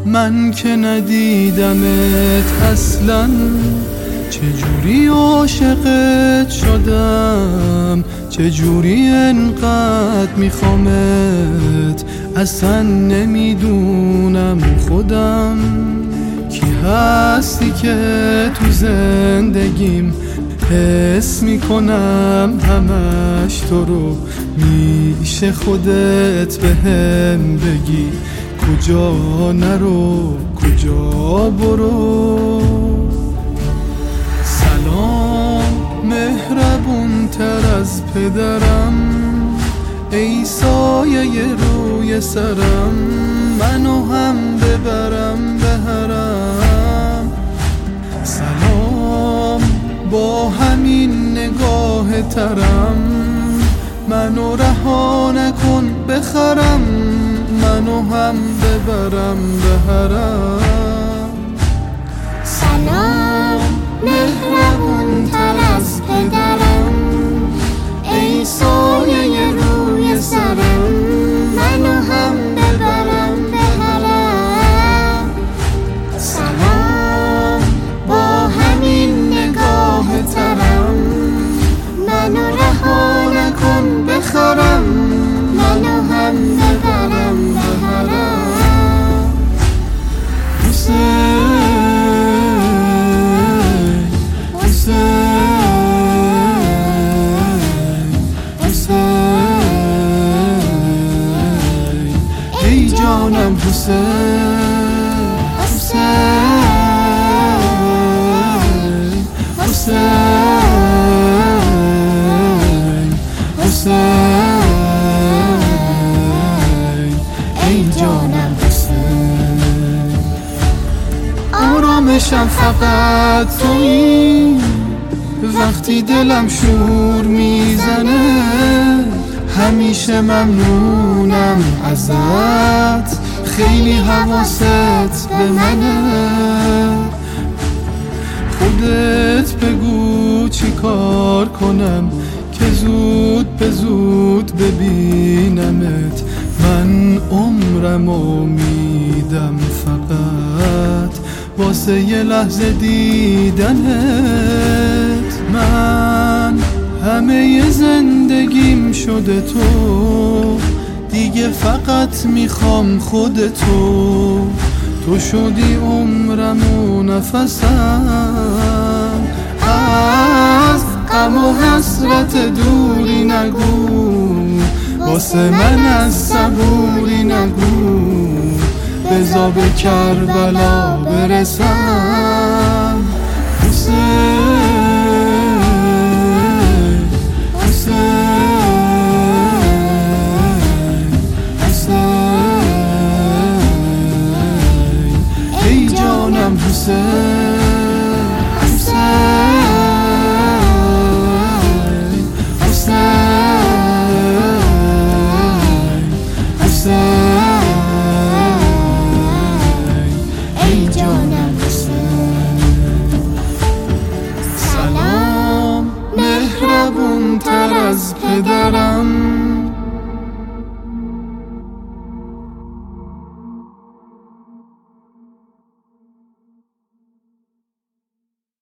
من که ندیدمت اصلا، چجوری عاشقت شدم، چجوری انقدر میخوامت، اصلا نمیدونم خودم کی هستی که تو زندگیم، حس میکنم همش تو رو، میشه خودت بهم بگی کجا نرو کجا برو. سلام مهربون تر از پدرم، ای سایه روی سرم، منو هم ببرم به حرم. سلام با همین نگاه ترم، منو رها نکن بخرم، منو هم ببرم به حرم. سلام مهربون تر از پدرم، ای سایه روی سرم، منو هم ببرم به حرم. سلام با همین نگاه ترم، منو رها نکن بخرم، منو هم ببرم به حرم. حسین حسین حسین، ای جانم حسین حسین حسین حسین، ای جانم حسین. آرامشم فقط تویی، وقتی دلم شور میزنه، همیشه ممنونم ازت، خیلی حواست به منه. خودت بگو چی کار کنم که زود به زود ببینمت، من عمرمو میدم فقط واسه یه لحظه دیدنت. من همه زندگیم شده تو، دیگه فقط میخوام خودتو، تو شدی عمرم و نفسم، از غم و حسرت دوری نگو، واسه من از صبوری نگو، بذار به کربلا برسم. حسین حسین حسین، ای جانم حسین حسین حسین حسین، ای جانم حسین. سلام مهربون تر از پدرم،